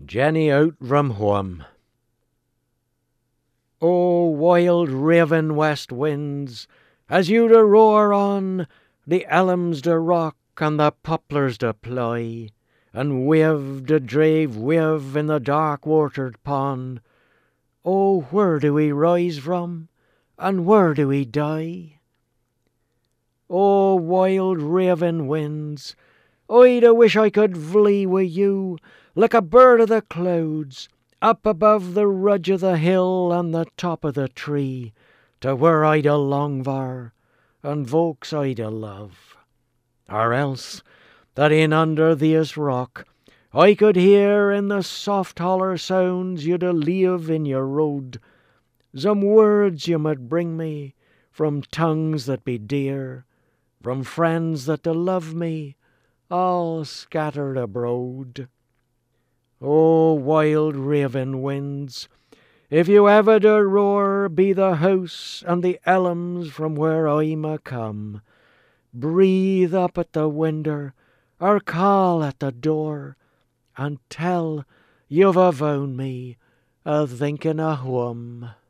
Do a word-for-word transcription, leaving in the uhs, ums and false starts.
Jenny out from home. O wild raving west winds, as you do roar on, the elms do rock and the poplars do ply, and wave do drave wave in the dark watered pond. Oh, where do we rise from, and where do we die? O wild raving winds, I do wish I could flee with you, like a bird of the clouds, up above the ridge of the hill and the top of the tree, to where I do long for, and folks I do love. Or else, that in under this rock, I could hear in the soft holler sounds you do leave in your road, some words you might bring me from tongues that be dear, from friends that do love me, all scattered abroad. O wild raving winds, if you ever do roar be the house and the elms from where I may come, breathe up at the winder or call at the door, and tell you've a found me a thinking of home.